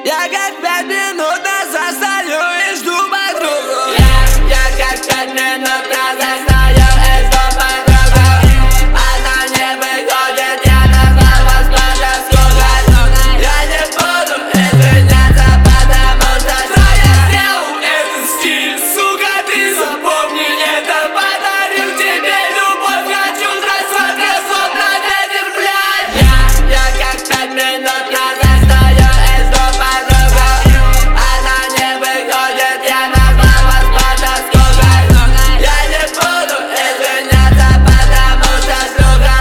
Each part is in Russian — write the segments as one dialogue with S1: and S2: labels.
S1: Я как 5 минут назад стою и жду подругу.
S2: Я как 5 минут назад стою и жду подругу. Она не выходит, я назвал вас подругой. Я не буду извиняться, потому что я сделал этот стиль.
S1: Сука, ты запомни это.
S2: Подарил тебе любовь, хочу трасса, красот на ветер, блядь. Я как 5 минут назад стою и жду подругу. Она не выходит, я назвал вас подругой. Я не буду извиняться, потому что друга.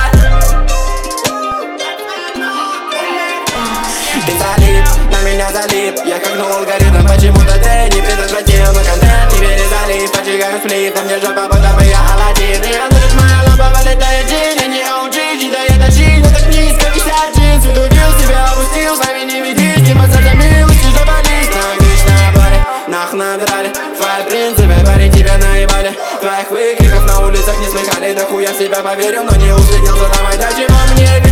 S3: Ты залип, на меня залип. Я как гнул алгоритм, почему-то ты не предотвратил мой контент. Тебе не залип, поджигаю сплит. На мне жопа, будто бы я Аладдин. И ночь моя лампа вылетает день. Я не OG, не дает тащить. Но так низко висят джинсы. Влюбил себя, опустил, с нами не ведись. Типа за милости, жопа лист. На баре, нахуй набирали. Твои принципы, парень, тебя наебали. Твоих выкриков на улицах не слыхали. Да хуя в себя поверил, но не уследил за тобой. Да чего мне